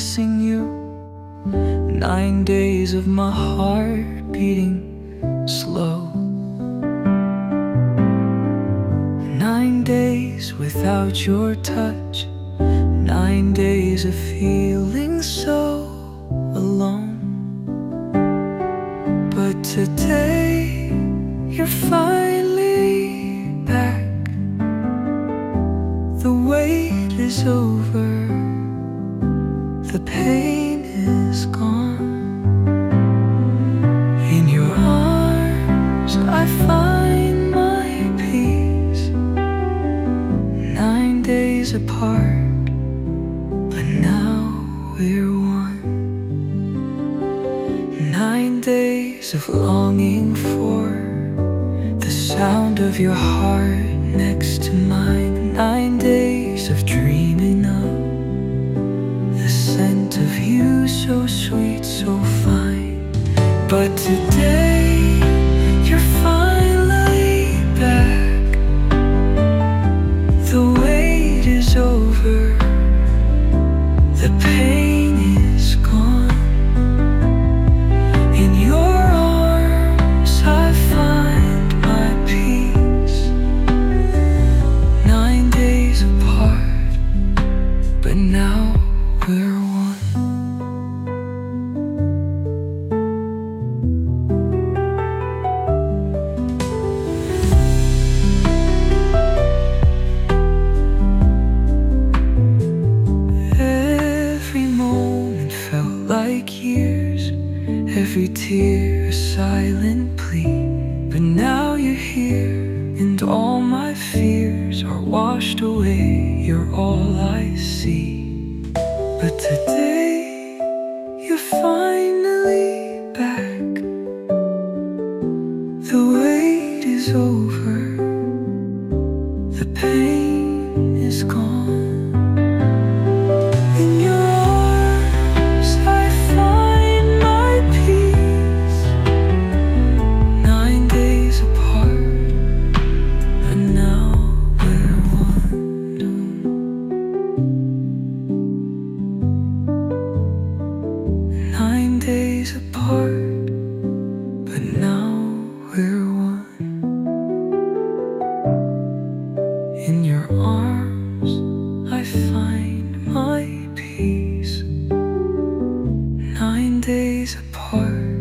missing you. 9 days of my heart beating slow. 9 days without your touch. 9 days of feeling so alone. But today you're finally back. The wait is over. The pain is gone. In your arms I find my peace. 9 days apart, but now we're one. 9 days of longing for the sound of your heart next to mine. 9 days of dreaming of the scent of you, so sweet, so fine. But today you're finally back. The wait is over. The pain is gone. In your arms I find my peace. 9 days apart, but now we're one. Every moment felt like years, every tear a silent plea. But now you're here, and all my fears are washed away. You're all I see. But today you're finally back. The wait is over. The pain is gone. In your arms I find my peace. 9 days apart, but now we're one. 9 days apart, but now we're one. In your arms I find my peace. 9 days apart.